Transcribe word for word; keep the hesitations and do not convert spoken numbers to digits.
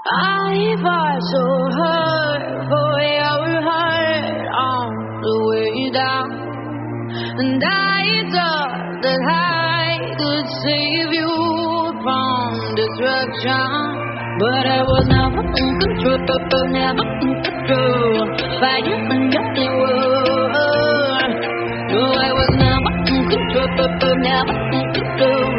I fought so hard for your heart on the way down, and I thought that I could save you from destruction. But I was never in control, never in control, fighting against the world. No, I was never in control, never in control.